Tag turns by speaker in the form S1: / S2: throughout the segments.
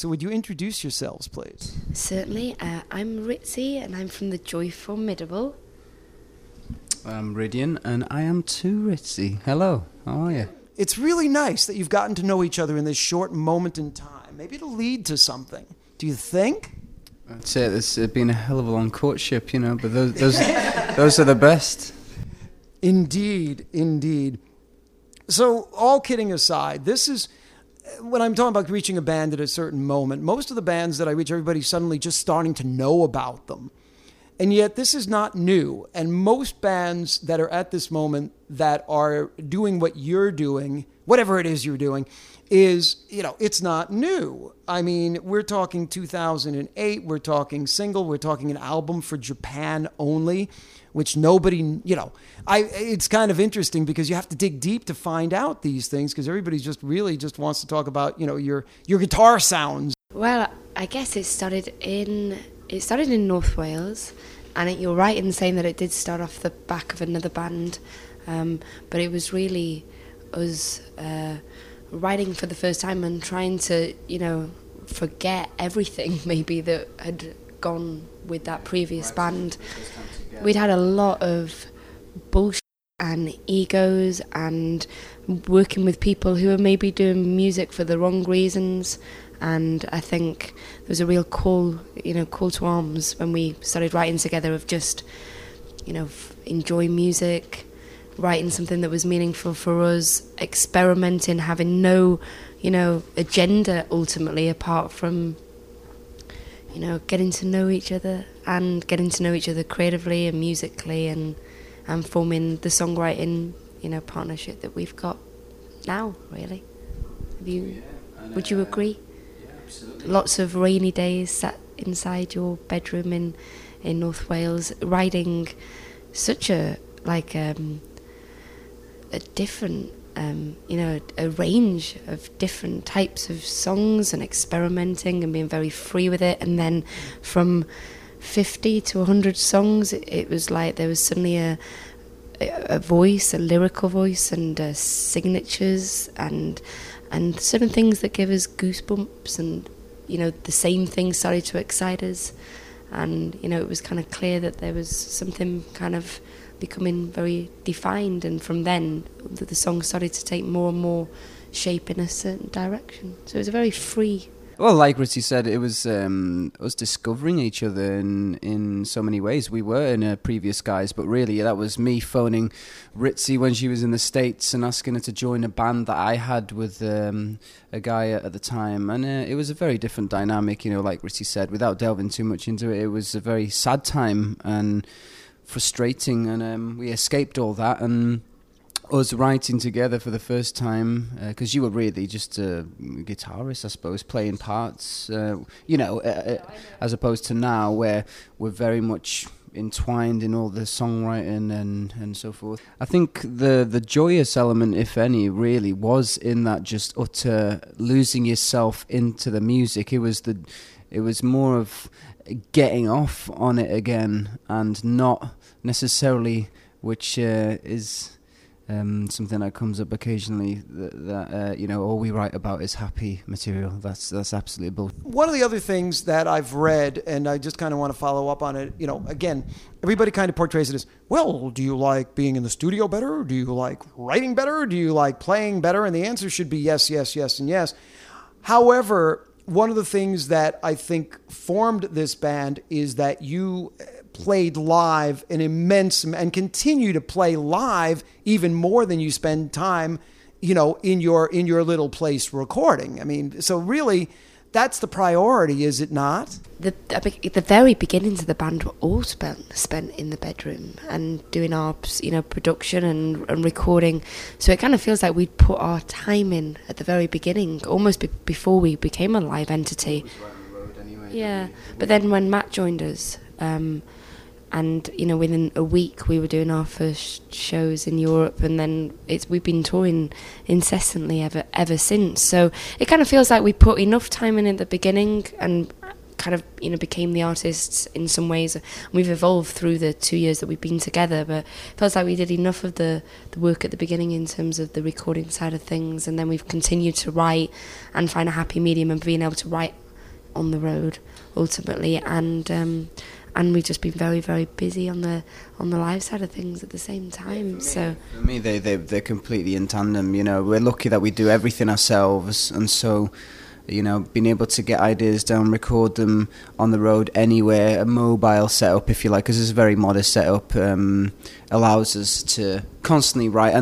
S1: So would you introduce yourselves, please?
S2: Certainly. I'm Ritzy, and I'm from the Joyful Midable.
S3: I'm Ridian, and I am too Ritzy. Hello, how are you?
S1: It's really nice that you've gotten to know each other in this short moment in time. Maybe it'll lead to something. Do you think?
S3: I'd say it's been a hell of a long courtship, but those are the best.
S1: Indeed, indeed. So, all kidding aside, this is, when I'm talking about reaching a band at a certain moment, most of the bands that I reach, everybody's suddenly just starting to know about them. And yet, this is not new. And most bands that are at this moment that are doing what you're doing, whatever it is you're doing, is, it's not new. I mean, we're talking 2008, we're talking single, we're talking an album for Japan only, which nobody, it's kind of interesting because you have to dig deep to find out these things because everybody just wants to talk about, your guitar sounds.
S2: Well, I guess it started in North Wales, and you're right in saying that it did start off the back of another band, but it was really us writing for the first time and trying to, forget everything maybe that had gone with that previous band. We'd had a lot of bullshit and egos and working with people who were maybe doing music for the wrong reasons. And I think there was a real call to arms when we started writing together of just, enjoy music, writing something that was meaningful for us, experimenting, having no, agenda ultimately apart from, getting to know each other and getting to know each other creatively and musically and forming the songwriting, partnership that we've got now, really. Would you agree?
S3: Absolutely.
S2: Lots of rainy days sat inside your bedroom in North Wales, writing such a different, a range of different types of songs and experimenting and being very free with it. And then from 50 to 100 songs, it was like there was suddenly a voice, a lyrical voice, and signatures and certain things that give us goosebumps, and the same things started to excite us, and it was kind of clear that there was something kind of becoming very defined, and from then the song started to take more and more shape in a certain direction. So it was a very free.
S3: Well, like Ritzy said, it was us discovering each other in so many ways. We were in previous guys, but really that was me phoning Ritzy when she was in the States and asking her to join a band that I had with a guy at the time. And it was a very different dynamic, like Ritzy said. Without delving too much into it, it was a very sad time and frustrating, and we escaped all that, and us writing together for the first time, because you were really just a guitarist, I suppose, playing parts, as opposed to now where we're very much entwined in all the songwriting and so forth. I think the joyous element, if any, really was in that just utter losing yourself into the music. It was more of getting off on it again, and not necessarily, which is something that comes up occasionally, that all we write about is happy material. That's absolutely bullshit.
S1: One of the other things that I've read, and I just kind of want to follow up on it, again, everybody kind of portrays it as, well, do you like being in the studio better? Or do you like writing better? Or do you like playing better? And the answer should be yes, yes, yes, and yes. However, one of the things that I think formed this band is that you played live an immense, and continue to play live even more than you spend time, in your little place recording. I mean, so really, that's the priority, is it not?
S2: The very beginnings of the band were all spent in the bedroom and doing our, production and recording. So it kind of feels like we'd put our time in at the very beginning, almost before we became a live entity. Yeah, but then when Matt joined us, and within a week we were doing our first shows in Europe, and then we've been touring incessantly ever since. So it kind of feels like we put enough time in at the beginning and kind of became the artists in some ways. We've evolved through the 2 years that we've been together, but it feels like we did enough of the work at the beginning in terms of the recording side of things, and then we've continued to write and find a happy medium and being able to write on the road ultimately, and we've just been very, very busy on the live side of things at the same time. So
S3: for me, they're completely in tandem. You know, we're lucky that we do everything ourselves, and so, you know, being able to get ideas down, record them on the road anywhere, a mobile setup, if you like, because it's a very modest setup, allows us to constantly write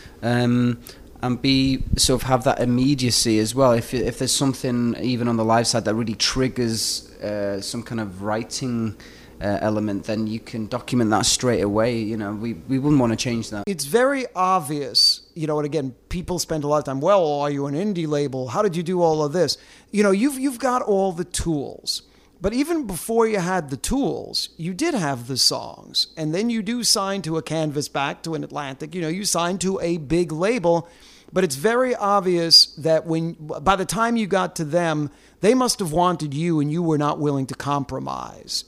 S3: and be sort of have that immediacy as well. If there's something even on the live side that really triggers some kind of writing element, then you can document that straight away. You know, we wouldn't want to change that.
S1: It's very obvious, you know, and again, people spend a lot of time, well, are you an indie label? How did you do all of this? You know, you've got all the tools. But even before you had the tools, you did have the songs. And then you do sign to a Canvas back, to an Atlantic. You know, you signed to a big label. But it's very obvious that by the time you got to them, they must have wanted you and you were not willing to compromise.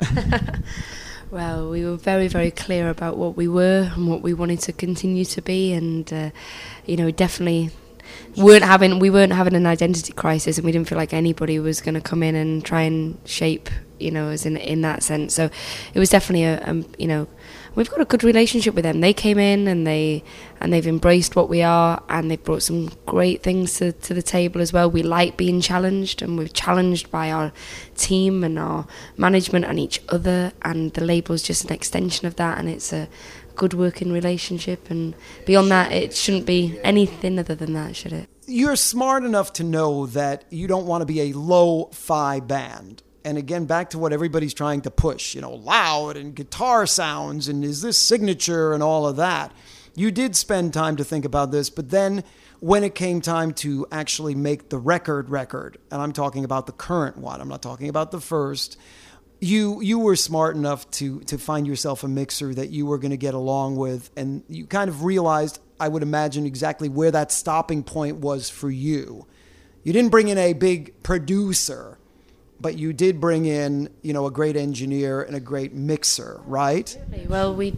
S2: Well, we were very, very clear about what we were and what we wanted to continue to be, and you know, definitely we weren't having an identity crisis, and we didn't feel like anybody was going to come in and try and shape, you know, us in that sense. So it was definitely you know, we've got a good relationship with them. They came in and they've embraced what we are, and they've brought some great things to the table as well. We like being challenged, and we're challenged by our team and our management and each other, and the label's just an extension of that, and it's a good working relationship, and beyond that it shouldn't be anything other than that, should it?
S1: You're smart enough to know that you don't want to be a lo-fi band. And again, back to what everybody's trying to push, you know, loud and guitar sounds, and is this signature and all of that. You did spend time to think about this, but then when it came time to actually make the record, and I'm talking about the current one, I'm not talking about the first, you were smart enough to find yourself a mixer that you were going to get along with, and you kind of realized, I would imagine, exactly where that stopping point was for you. You didn't bring in a big producer, but you did bring in, you know, a great engineer and a great mixer, right?
S2: Well, we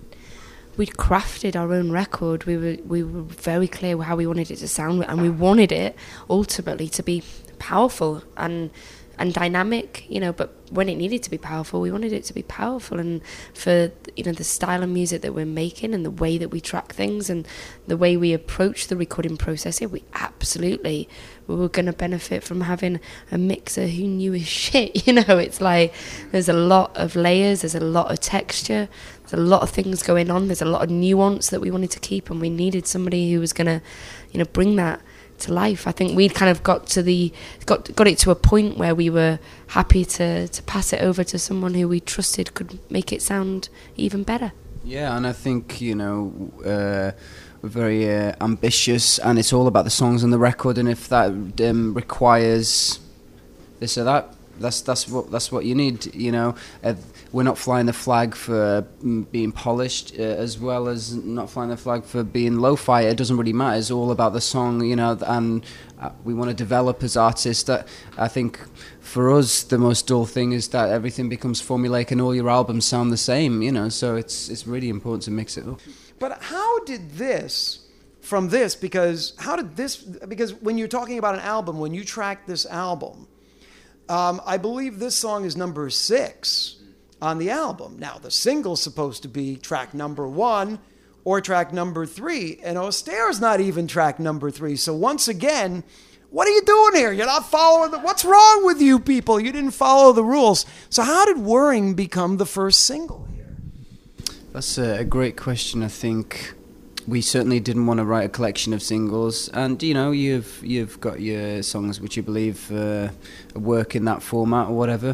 S2: crafted our own record. We were very clear how we wanted it to sound, and we wanted it ultimately to be powerful and dynamic, you know, but when it needed to be powerful, we wanted it to be powerful, and for, you know, the style of music that we're making and the way that we track things and the way we approach the recording process, we were going to benefit from having a mixer who knew his shit. You know, it's like there's a lot of layers, there's a lot of texture, there's a lot of things going on, there's a lot of nuance that we wanted to keep, and we needed somebody who was going to, you know, bring that to life. I think we'd kind of got it to a point where we were happy to pass it over to someone who we trusted could make it sound even better.
S3: Yeah, and I think, you know, we're very ambitious, and it's all about the songs on the record, and if that requires this or that, that's what you need, you know. We're not flying the flag for being polished, as well as not flying the flag for being lo-fi. It doesn't really matter. It's all about the song, you know, and we want to develop as artists. That, I think, for us, the most dull thing is that everything becomes formulaic and all your albums sound the same, you know, so it's really important to mix it up.
S1: But how did this, because when you're talking about an album, when you track this album, I believe this song is number 6 on the album. Now, the single's supposed to be track number 1 or track number 3, and Austere's not even track number 3. So once again, what are you doing here? You're not following what's wrong with you people? You didn't follow the rules. So how did Whirring become the first single here?
S3: That's a great question. I think we certainly didn't want to write a collection of singles, and, you know, you've got your songs which you believe work in that format or whatever.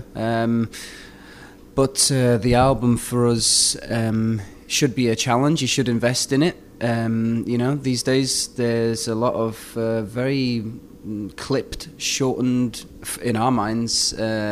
S3: But the album for us should be a challenge. You should invest in it. You know, these days there's a lot of very clipped, shortened, in our minds,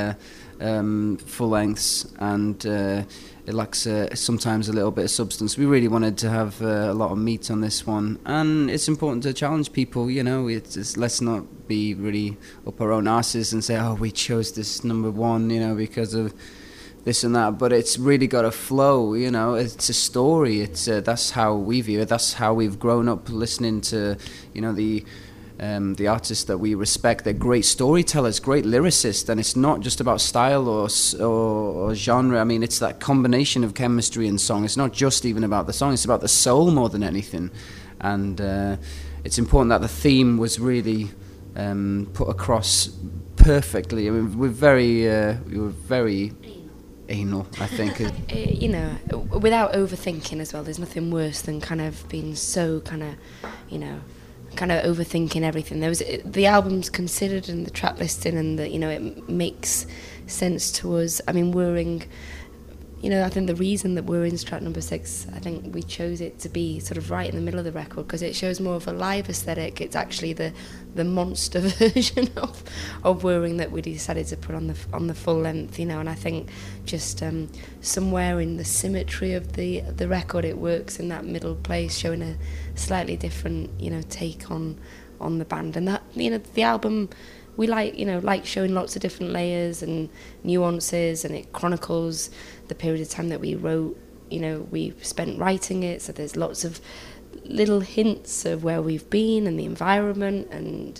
S3: full lengths, and it lacks sometimes a little bit of substance. We really wanted to have a lot of meat on this one, and it's important to challenge people, you know. Let's not be really up our own asses and say, oh, we chose this number 1, you know, because of this and that, but it's really got a flow, you know. It's a story. It's that's how we view it. That's how we've grown up listening to, you know, the the artists that we respect. They're great storytellers, great lyricists, and it's not just about style or genre. I mean, it's that combination of chemistry and song. It's not just even about the song, it's about the soul more than anything. And it's important that the theme was really put across perfectly. I mean, we were very anal, I think.
S2: You know, without overthinking as well. There's nothing worse than kind of being so kind of overthinking everything. The album's considered and the track listing, and it makes sense to us. I mean, Whirring, I think the reason that Whirring's track number 6, I think we chose it to be sort of right in the middle of the record because it shows more of a live aesthetic. It's actually the monster version of Whirring that we decided to put on the full length, and I think just somewhere in the symmetry of the record it works in that middle place, showing a slightly different take on the band. And that the album, we like showing lots of different layers and nuances, and it chronicles the period of time that we wrote. We spent writing it, so there's lots of little hints of where we've been and the environment, and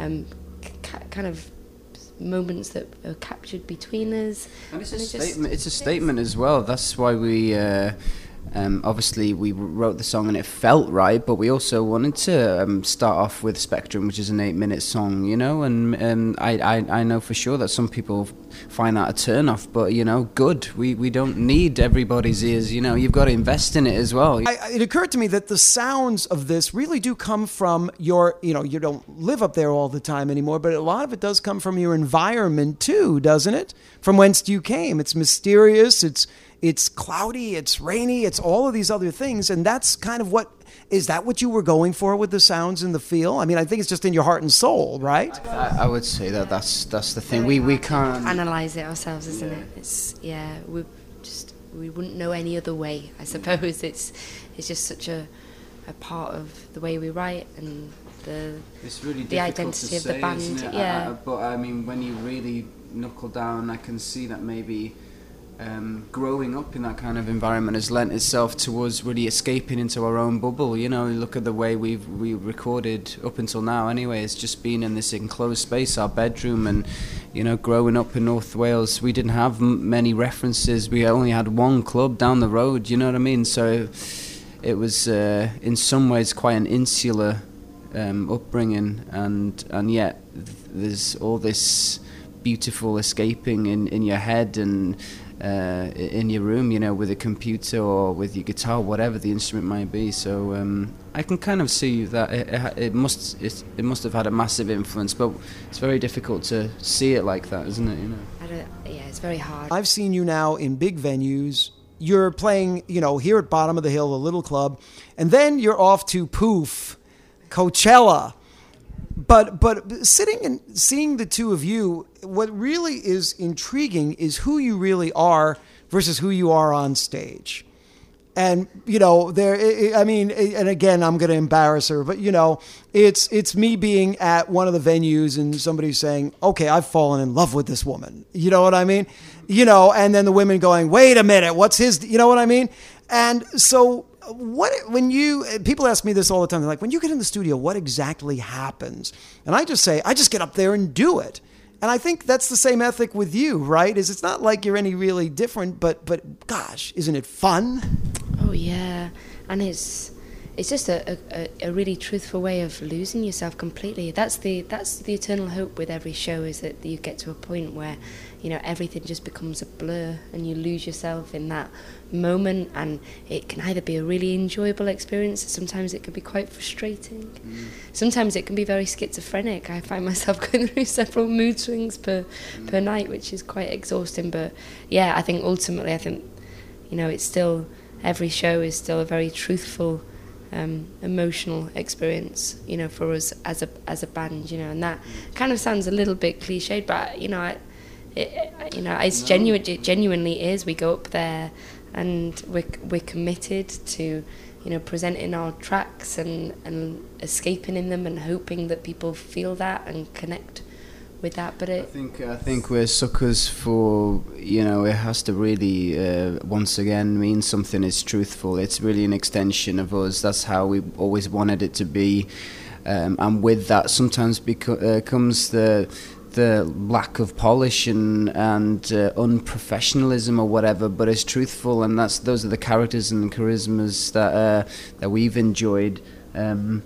S2: kind of moments that are captured between us.
S3: And it's a statement as well. That's why we obviously we wrote the song and it felt right, but we also wanted to start off with Spectrum, which is an 8-minute song, and I know for sure that some people find that a turn off, but good. We don't need everybody's ears. You've got to invest in it as well.
S1: It occurred to me that the sounds of this really do come from your, you don't live up there all the time anymore, but a lot of it does come from your environment too, doesn't it? From whence you came. It's mysterious, it's cloudy, it's rainy, it's all of these other things, and that's kind of is that what you were going for with the sounds and the feel? I mean, I think it's just in your heart and soul, right?
S3: I would say that's the thing. We can't
S2: analyze it ourselves, isn't it? It's we wouldn't know any other way. I suppose it's just such a part of the way we write and
S3: it's really
S2: the identity of the band. Yeah.
S3: But I mean, when you really knuckle down, I can see that maybe growing up in that kind of environment has lent itself to us really escaping into our own bubble. Look at the way we recorded up until now anyway. It's just been in this enclosed space, our bedroom, and growing up in North Wales, we didn't have many references. We only had one club down the road, you know what I mean? So it was in some ways quite an insular upbringing, and yet there's all this beautiful escaping in your head and in your room, with a computer or with your guitar, whatever the instrument might be. So I can kind of see that it must have had a massive influence, but it's very difficult to see it like that, isn't it?
S2: It's very hard.
S1: I've seen you now in big venues. You're playing, here at Bottom of the Hill, the little club, and then you're off to Poof, Coachella. But sitting and seeing the two of you, what really is intriguing is who you really are versus who you are on stage. And, and again, I'm going to embarrass her, but, it's me being at one of the venues and somebody saying, okay, I've fallen in love with this woman. You know what I mean? And then the women going, wait a minute, what's his, you know what I mean? And so people ask me this all the time. They're like, when you get in the studio, what exactly happens? And I just say, I just get up there and do it. And I think that's the same ethic with you, right? It's not like you're any really different, but gosh, isn't it fun?
S2: Oh yeah, and it's just a really truthful way of losing yourself completely. That's the eternal hope with every show, is that you get to a point where everything just becomes a blur and you lose yourself in that moment, and it can either be a really enjoyable experience, sometimes it can be quite frustrating, sometimes it can be very schizophrenic. I find myself going through several mood swings per night, which is quite exhausting. But yeah, I think ultimately it's still, every show is still a very truthful emotional experience for us as a band, and that kind of sounds a little bit cliched, but it's genuinely is. We go up there and we're committed to presenting our tracks and escaping in them and hoping that people feel that and connect with that. But
S3: I think we're suckers for, it has to really once again mean something is truthful. It's really an extension of us. That's how we always wanted it to be. and with that sometimes comes the lack of polish and unprofessionalism or whatever, but it's truthful, and those are the characters and charismas that we've enjoyed, and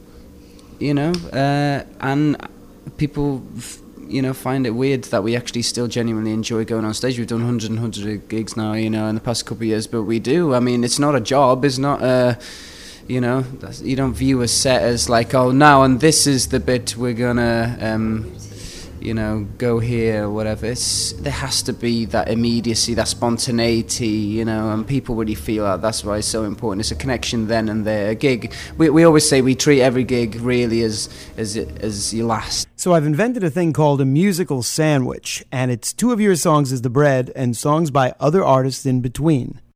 S3: people find it weird that we actually still genuinely enjoy going on stage. We've done hundreds of gigs now, in the past couple of years, but we do. I mean, it's not a job, it's not you don't view a set as like, oh, now and this is the bit we're gonna go here or whatever. There has to be that immediacy, that spontaneity, and people really feel that. That's why it's so important. It's a connection then and there. A gig, we always say we treat every gig really as your last.
S1: So I've invented a thing called a musical sandwich, and it's 2 of your songs as the bread and songs by other artists in between.